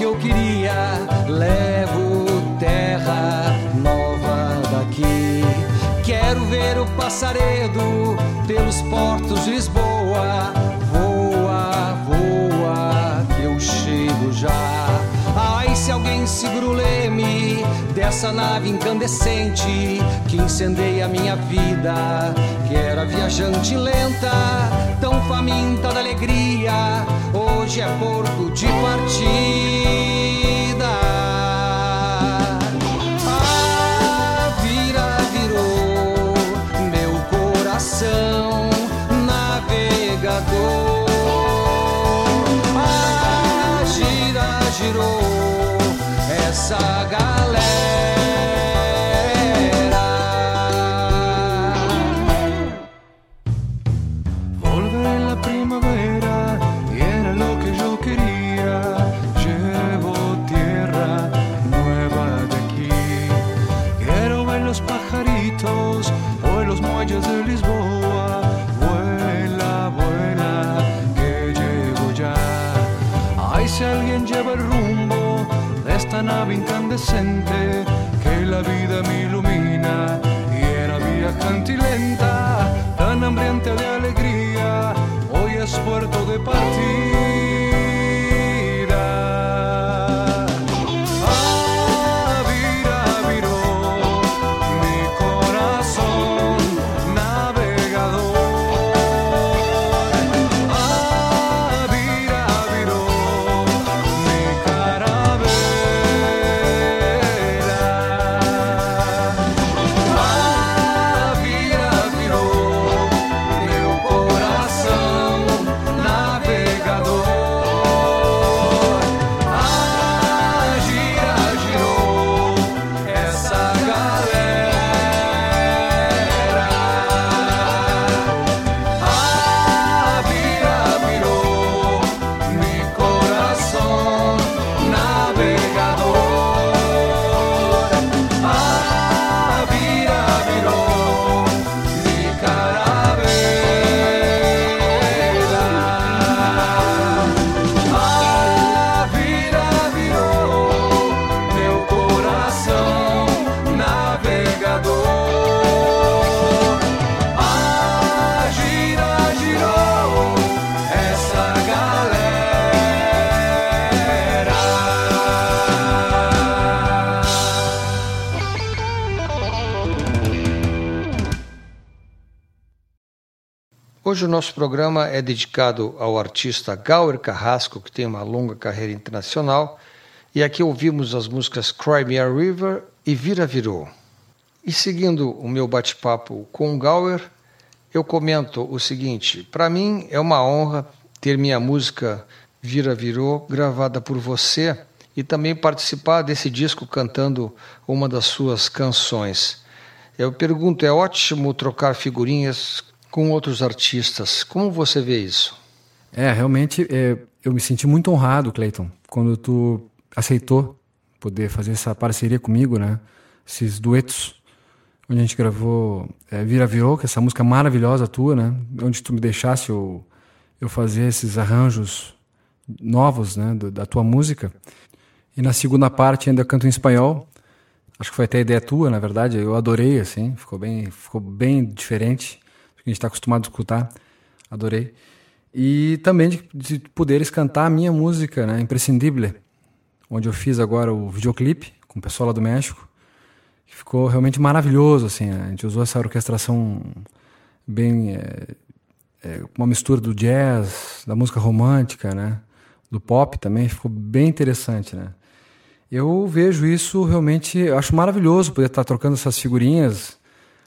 eu queria. Levo terra nova daqui. Quero ver o passaredo pelos portos de Lisboa. Voa, voa, que eu chego já. Ai, se alguém segura o leme dessa nave incandescente que incendeia a minha vida, que era viajante lenta, tão faminta da alegria, hoje é porto de partida. Ah, vira, virou meu coração navegador. Ah, gira, girou essa galera. Volver la primavera y era lo que yo quería. Llevo tierra nueva de aquí. Quiero ver los pajaritos por los muelles de Lisboa. Vuela, vuela, que llego ya. Ay, si alguien lleva el rumbo de esta nave incandescente que la vida me ilumina, y era viajante y lenta, tan hambrienta de alegría, hoy es puerto de partida. Ah, vira, viró mi corazón navegador. Ah, vira, viró mi carabela. Ah, vira, viró meu coração navegador. Ah, gira, girou essa galera. Ah, vira, virou mi coração navegador. Ah, vira, virou mi carabela. Ah, vira, virou meu coração navegador. Ah, gira, girou essa galera. Hoje o nosso programa é dedicado ao artista Gower Carrasco, que tem uma longa carreira internacional, e aqui ouvimos as músicas Cry Me a River e Vira Virou. E seguindo o meu bate-papo com o Gower, eu comento o seguinte: para mim é uma honra ter minha música Vira Virou gravada por você e também participar desse disco cantando uma das suas canções. Eu pergunto, é ótimo trocar figurinhas com outros artistas. Como você vê isso? Realmente, eu me senti muito honrado, Cleiton, quando tu aceitou poder fazer essa parceria comigo, né? Esses duetos, onde a gente gravou Vira Virou, que é essa música maravilhosa tua, né? Onde tu me deixasse eu fazer esses arranjos novos, né? Da tua música. E na segunda parte ainda canto em espanhol. Acho que foi até a ideia tua, na verdade. Eu adorei, assim. Ficou bem diferente do que a gente está acostumado a escutar. Adorei. E também de poderes cantar a minha música, né? Imprescindível. Onde eu fiz agora o videoclipe com o pessoal lá do México. Ficou realmente maravilhoso, assim. A gente usou essa orquestração bem... uma mistura do jazz, da música romântica, né? Do pop também. Ficou bem interessante, né? Eu vejo isso realmente... Eu acho maravilhoso poder estar trocando essas figurinhas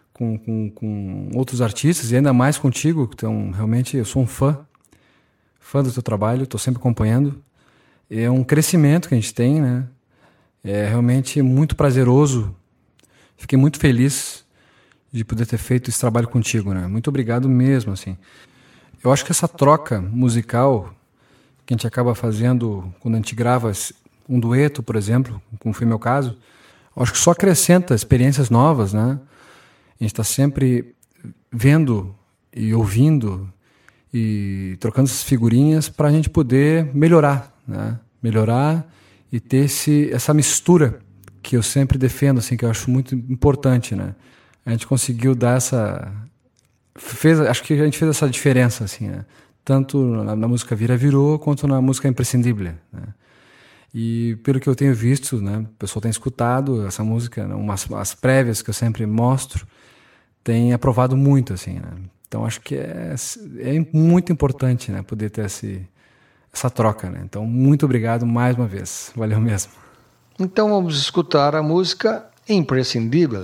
com outros artistas, e ainda mais contigo. Então, realmente, eu sou um fã do teu trabalho, estou sempre acompanhando. É um crescimento que a gente tem, né? É realmente muito prazeroso. Fiquei muito feliz de poder ter feito esse trabalho contigo, né? Muito obrigado mesmo, assim. Eu acho que essa troca musical que a gente acaba fazendo quando a gente grava um dueto, por exemplo, como foi meu caso, eu acho que só acrescenta experiências novas, né? A gente está sempre vendo e ouvindo e trocando essas figurinhas para a gente poder melhorar, né? Melhorar e ter essa mistura que eu sempre defendo, assim, que eu acho muito importante, né? A gente conseguiu dar acho que a gente fez essa diferença, assim, né? Tanto na música Virou, quanto na música Imprescindível, né? E pelo que eu tenho visto, né, o pessoal tem escutado essa música, né, as prévias que eu sempre mostro, tem aprovado muito, assim, né? Então acho que é muito importante, né, poder ter essa troca, né? Então muito obrigado mais uma vez, valeu mesmo. Então vamos escutar a música Imprescindível.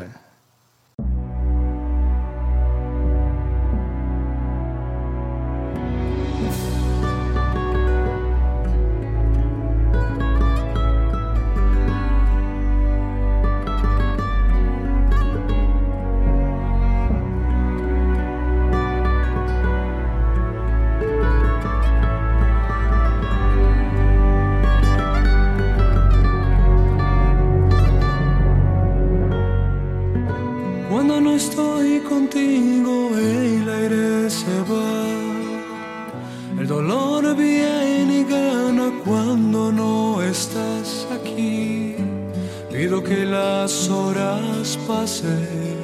Cuando no estoy contigo el aire se va, el dolor viene y gana cuando no estás aquí. Pido que las horas pasen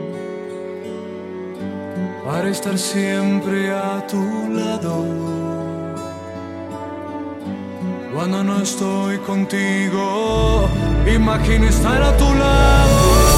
para estar siempre a tu lado. Cuando no estoy contigo, imagino estar a tu lado.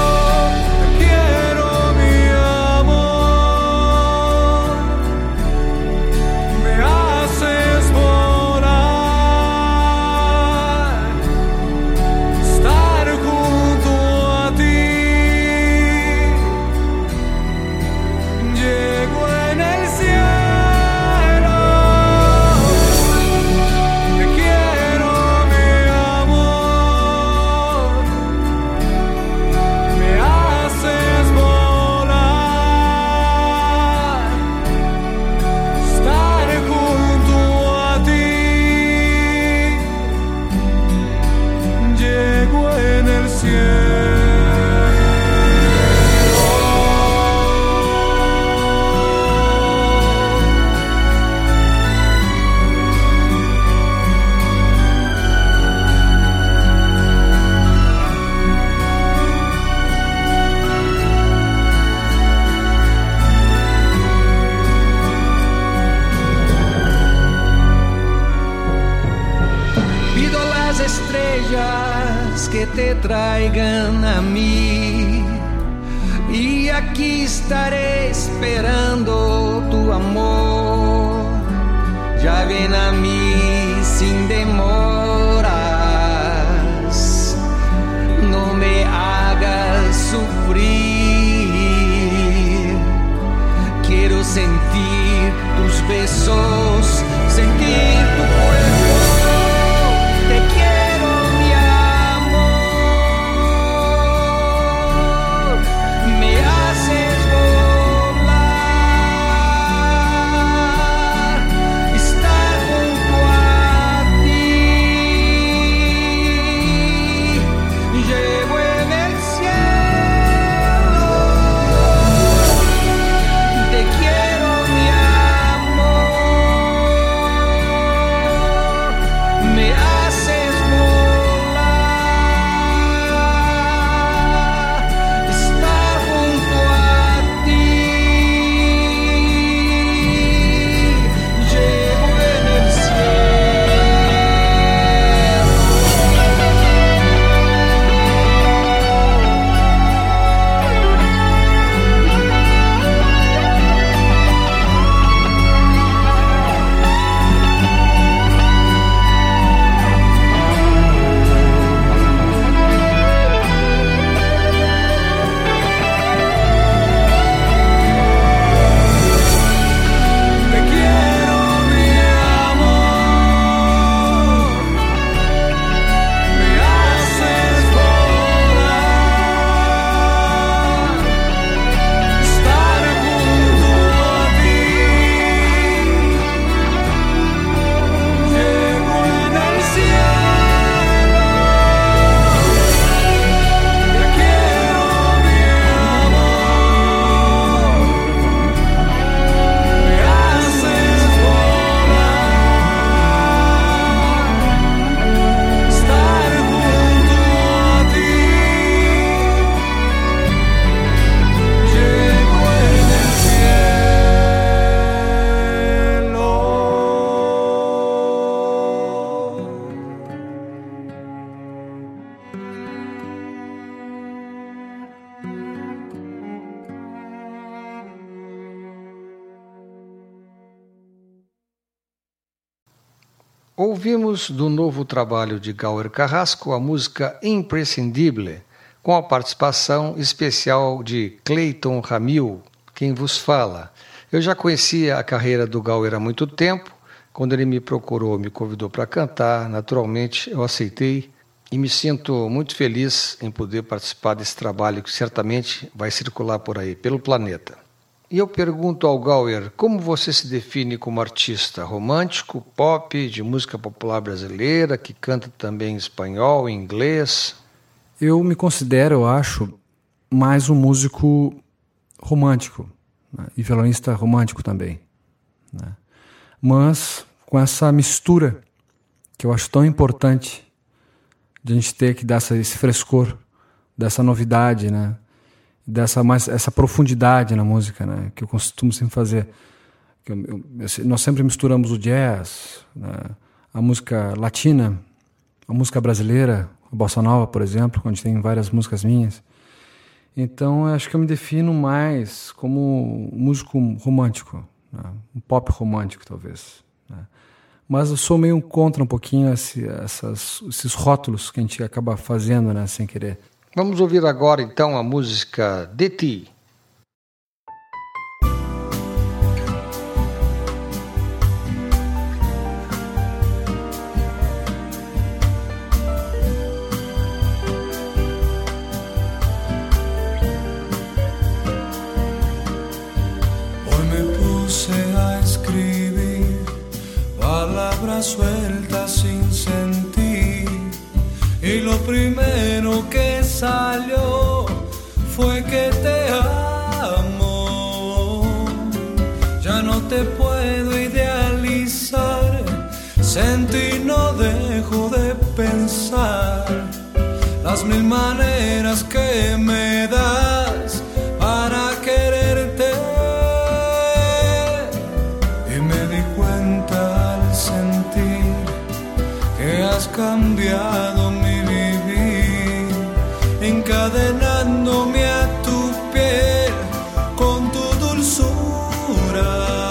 Que te traigan a mí y aquí estaré esperando tu amor. Ya ven a mí sin demoras, no me hagas sufrir. Quiero sentir tus besos, sentir tu cuerpo. Te quiero, mi amor, me haces volar, estar junto a ti. Ouvimos do novo trabalho de Gauer Carrasco a música Imprescindible, com a participação especial de Cleiton Ramil, quem vos fala. Eu já conhecia a carreira do Gauer há muito tempo. Quando ele me procurou, me convidou para cantar, naturalmente eu aceitei e me sinto muito feliz em poder participar desse trabalho que certamente vai circular por aí, pelo planeta. E eu pergunto ao Gauer, como você se define como artista? Romântico, pop, de música popular brasileira, que canta também em espanhol, em inglês? Eu me considero, eu acho, mais um músico romântico, né? E violonista romântico também, né? Mas com essa mistura que eu acho tão importante de a gente ter que dar esse frescor, dessa novidade, né? Essa profundidade na música, né? Que eu costumo sempre fazer. Nós sempre misturamos o jazz, né? A música latina, a música brasileira, a bossa nova, por exemplo, onde tem várias músicas minhas. Então, eu acho que eu me defino mais como um músico romântico, né? Um pop romântico, talvez, né? Mas eu sou meio contra um pouquinho esses rótulos que a gente acaba fazendo, né, sem querer. Vamos ouvir agora, então, a música De Ti. Suelta sin sentir y lo primero que salió fue que te amo. Ya no te puedo idealizar, sentí no dejo de pensar las mil maneras que me das para quererte. Y me di cuenta al sentir que has cambiado mi vivir, encadenándome a tu piel con tu dulzura.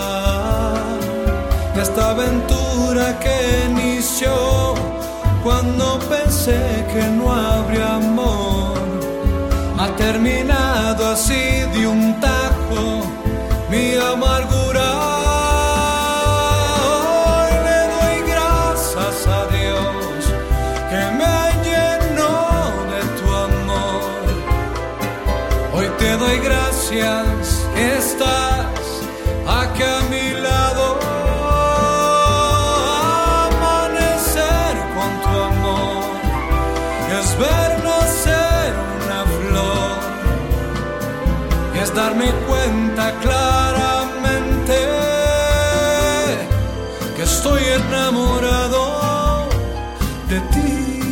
Y esta aventura que inició cuando pensé que no habría amor, ha terminado así de un tajo mi amargura. Te doy gracias que estás aquí a mi lado. Amanecer con tu amor es ver nacer una flor, y es darme cuenta claramente que estoy enamorado de ti.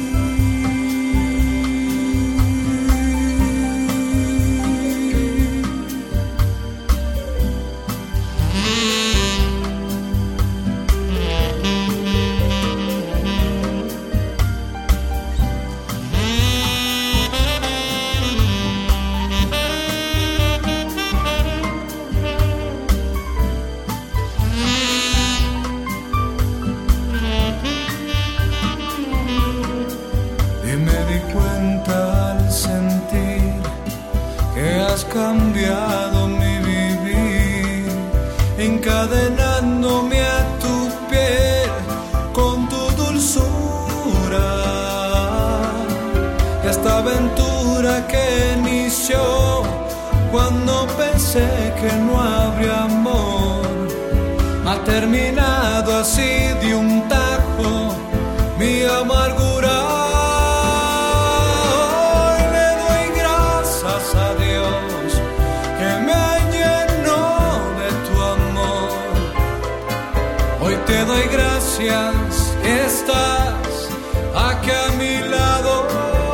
Cambiado mi vivir, encadenándome a tu piel con tu dulzura. Y esta aventura que inició cuando pensé que no habría amor, ha terminado así de un tajo mi amargura. Te doy gracias que estás aquí a mi lado.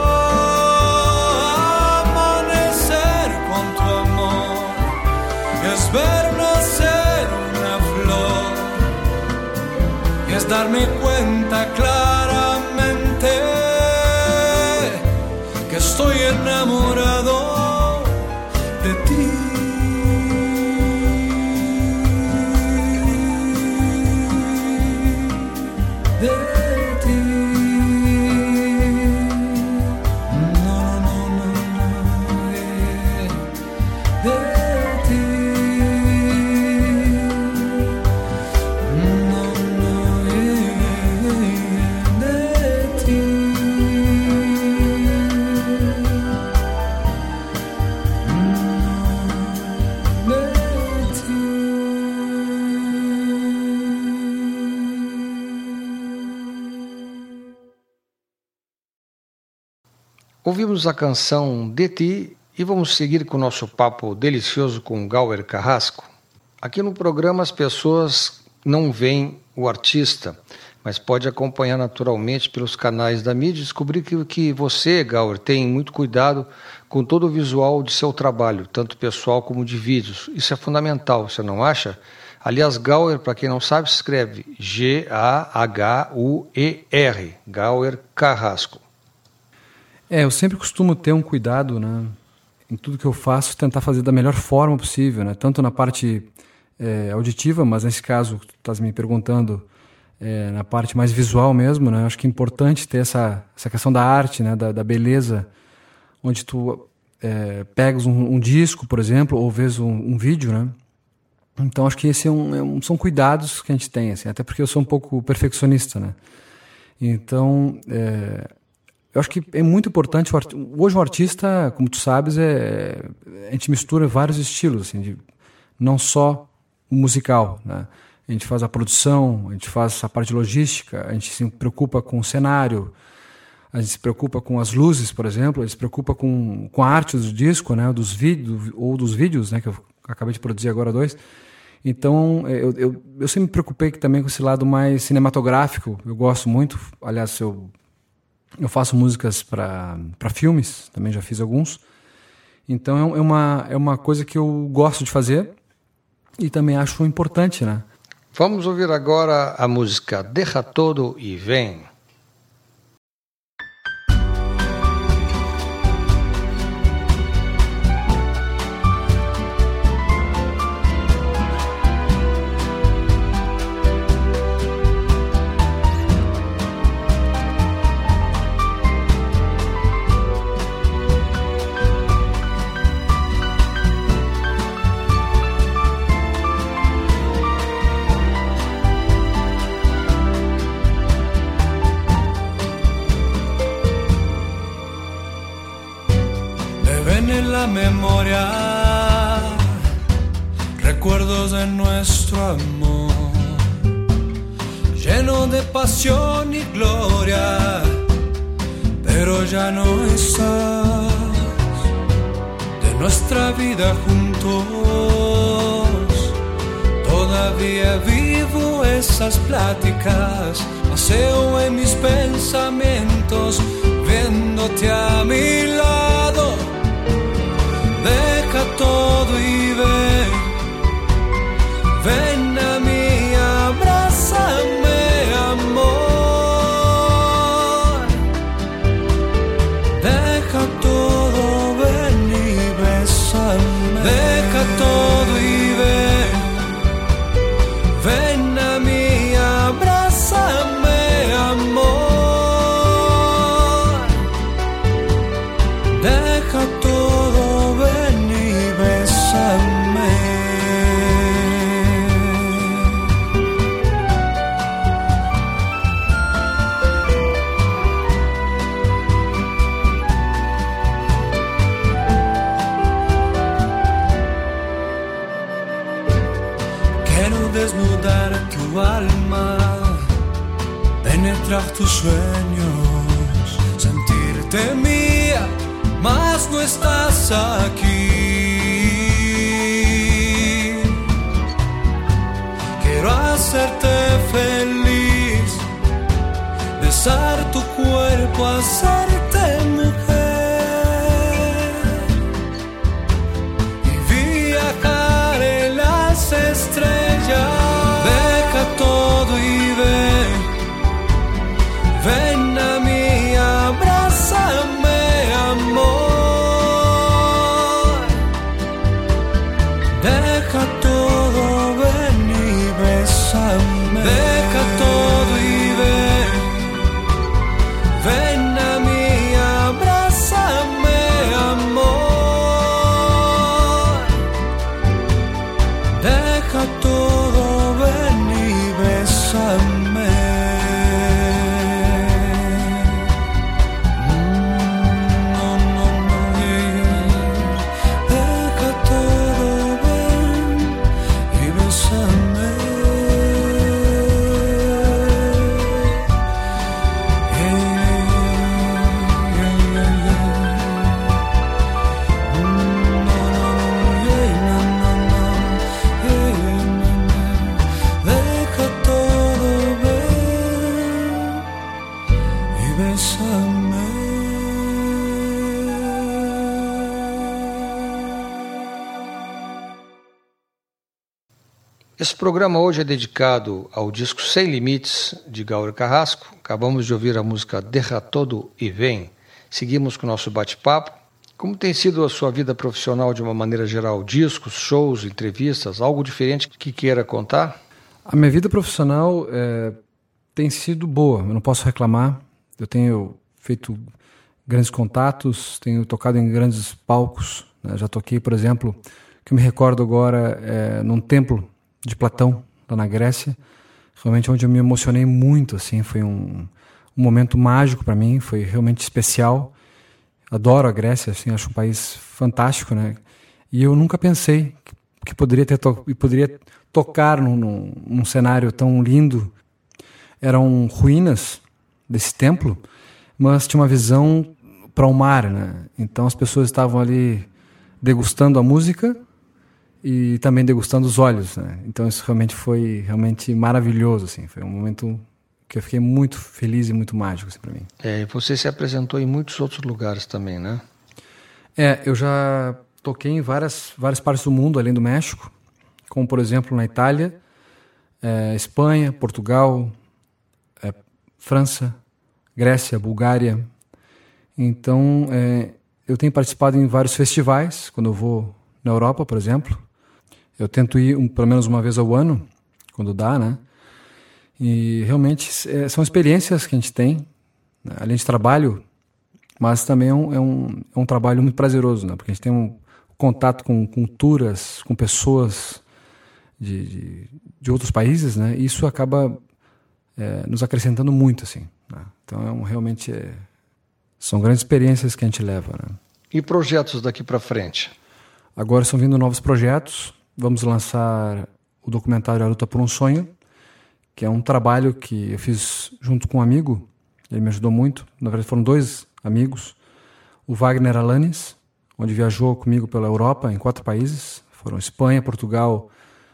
Amanecer con tu amor es ver nacer una flor, y es darme cuenta claramente que estoy enamorado de ti. De Ouvimos a canção De Ti e vamos seguir com o nosso papo delicioso com Gauer Carrasco. Aqui no programa as pessoas não veem o artista, mas pode acompanhar naturalmente pelos canais da mídia e descobrir que você, Gauer, tem muito cuidado com todo o visual de seu trabalho, tanto pessoal como de vídeos. Isso é fundamental, você não acha? Aliás, Gauer, para quem não sabe, se escreve G-A-H-U-E-R, Gauer Carrasco. Eu sempre costumo ter um cuidado, né, em tudo que eu faço, tentar fazer da melhor forma possível, né, tanto na parte auditiva, mas nesse caso, tu estás me perguntando, na parte mais visual mesmo, né, acho que é importante ter essa questão da arte, né, da beleza, onde tu pegas um disco, por exemplo, ou vês um vídeo, né. Então acho que esse são cuidados que a gente tem, assim, até porque eu sou um pouco perfeccionista, né. Então eu acho que é muito importante. Hoje o artista, como tu sabes, a gente mistura vários estilos, assim, não só o musical, né? A gente faz a produção, a gente faz a parte logística, a gente se preocupa com o cenário, a gente se preocupa com as luzes, por exemplo, a gente se preocupa com a arte do disco, né? Dos vídeos, né? Que eu acabei de produzir agora 2. Então eu sempre me preocupei também com esse lado mais cinematográfico. Eu gosto muito, aliás, eu faço músicas para filmes, também já fiz alguns. Então é uma coisa que eu gosto de fazer e também acho importante, né? Vamos ouvir agora a música Deja Todo e Vem. Memoria, recuerdos de nuestro amor, lleno de pasión y gloria, pero ya no estás. De nuestra vida juntos, todavía vivo esas pláticas, paseo en mis pensamientos, viéndote a mi lado. Deja todo y ven a mí, abrázame, amor. Deja todo, ven y bésame. Deja todo y ven a mí, abrázame, amor. Deja todo, ven y bésame. Quiero desnudar tu alma, penetrar tus sueños, sentirte mía, mas no estás aquí. Quiero hacerte feliz, besar tu cuerpo, hacerte mujer y viajar en las estrellas. Deja todo y ven a mí, abrázame, amor. bésame. Esse programa hoje é dedicado ao disco Sem Limites, de Gaur Carrasco. Acabamos de ouvir a música Derra Todo e Vem. Seguimos com o nosso bate-papo. Como tem sido a sua vida profissional de uma maneira geral? Discos, shows, entrevistas, algo diferente que queira contar? A minha vida profissional tem sido boa, eu não posso reclamar. Eu tenho feito grandes contatos, tenho tocado em grandes palcos, né? Já toquei, por exemplo, que eu me recordo agora, num templo de Platão, lá na Grécia, realmente onde eu me emocionei muito, assim, foi um momento mágico para mim, foi realmente especial. Adoro a Grécia, assim, acho um país fantástico, né? E eu nunca pensei que poderia tocar num cenário tão lindo. Eram ruínas desse templo, mas tinha uma visão para o mar, né? Então as pessoas estavam ali degustando a música e também degustando os olhos, né? Então isso realmente foi maravilhoso, assim. Foi um momento que eu fiquei muito feliz e muito mágico, assim, para mim. E você se apresentou em muitos outros lugares também, né? Eu já toquei em várias partes do mundo, além do México, como por exemplo na Itália, Espanha, Portugal, França, Grécia, Bulgária. Então eu tenho participado em vários festivais, quando eu vou na Europa, por exemplo. Eu tento ir pelo menos uma vez ao ano, quando dá, né? E realmente são experiências que a gente tem, né? Além de trabalho, mas também é um trabalho muito prazeroso, né? Porque a gente tem um contato com culturas, com pessoas de outros países, né? E isso acaba nos acrescentando muito, assim, né? Então realmente são grandes experiências que a gente leva, né? E projetos daqui para frente? Agora estão vindo novos projetos. Vamos lançar o documentário A Luta por um Sonho, que é um trabalho que eu fiz junto com um amigo. Ele me ajudou muito. Na verdade, foram 2 amigos. O Wagner Alanis, onde viajou comigo pela Europa, em 4 países. Foram Espanha, Portugal,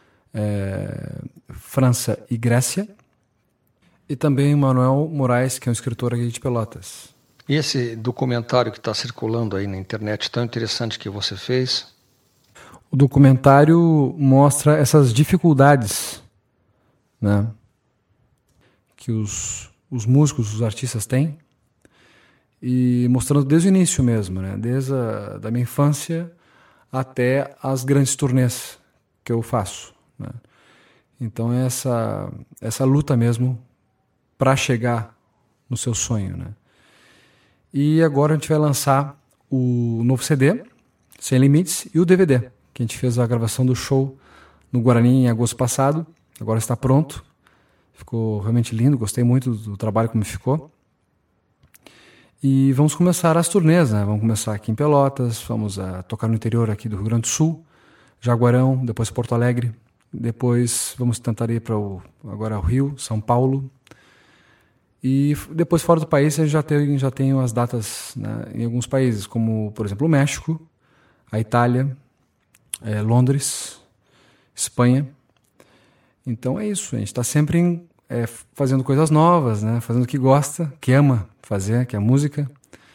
França e Grécia. E também o Manuel Moraes, que é um escritor aqui de Pelotas. E esse documentário que está circulando aí na internet, tão interessante que você fez? O documentário mostra essas dificuldades, né, que os músicos, os artistas têm, e mostrando desde o início mesmo, né, desde da minha infância até as grandes turnês que eu faço, né. Então é essa luta mesmo para chegar no seu sonho, né. E agora a gente vai lançar o novo CD, Sem Limites, e o DVD, que a gente fez a gravação do show no Guarani em agosto passado. Agora está pronto. Ficou realmente lindo, gostei muito do trabalho como ficou. E vamos começar as turnês, né? Vamos começar aqui em Pelotas, vamos tocar no interior aqui do Rio Grande do Sul, Jaguarão, depois Porto Alegre, depois vamos tentar ir para agora o Rio, São Paulo. E depois fora do país eu já tenho as datas, né, em alguns países, como por exemplo o México, a Itália, Londres, Espanha. Então é isso, a gente está sempre fazendo coisas novas, né, fazendo o que gosta, que ama fazer, que é a música.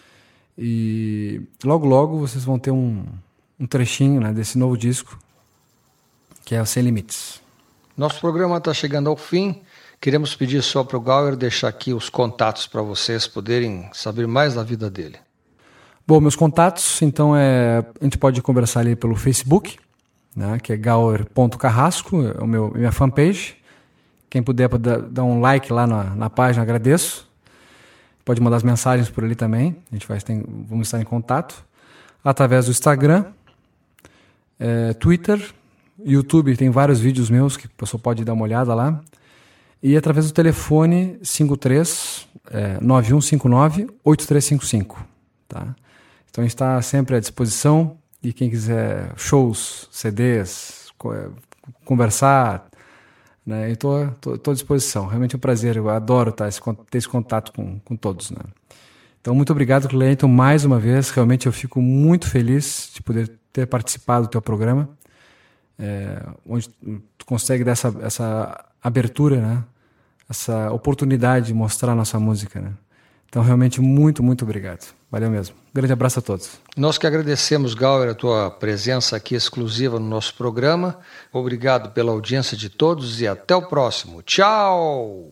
E logo logo vocês vão ter um trechinho, né, desse novo disco, que é o Sem Limites. Nosso programa está chegando ao fim. Queremos pedir só para o Gaur deixar aqui os contatos para vocês poderem saber mais da vida dele. Bom, meus contatos, então, a gente pode conversar ali pelo Facebook, né, que é gaur.carrasco, é minha fanpage. Quem puder dar um like lá na página, agradeço. Pode mandar as mensagens por ali também, vamos estar em contato. Através do Instagram, Twitter, YouTube, tem vários vídeos meus que a pessoa pode dar uma olhada lá. E através do telefone 9159-8355. Tá? Então a gente está sempre à disposição. E quem quiser shows, CDs, conversar, né, eu estou à disposição. Realmente é um prazer, eu adoro ter esse contato com todos. Né? Então muito obrigado, Cleiton, mais uma vez. Realmente eu fico muito feliz de poder ter participado do teu programa, onde tu consegue dar essa abertura, né? Essa oportunidade de mostrar a nossa música, né? Então, realmente, muito, muito obrigado. Valeu mesmo. Grande abraço a todos. Nós que agradecemos, Gower, a tua presença aqui exclusiva no nosso programa. Obrigado pela audiência de todos e até o próximo. Tchau!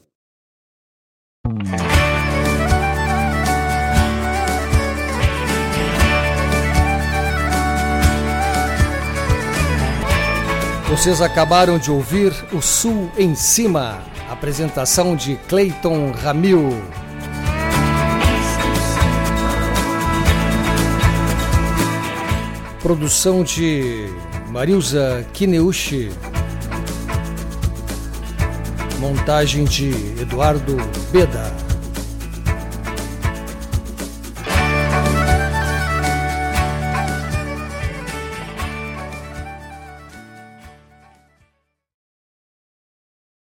Vocês acabaram de ouvir O Sul em Cima, apresentação de Cleiton Ramil. Produção de Marilza Kineuchi. Montagem de Eduardo Beda.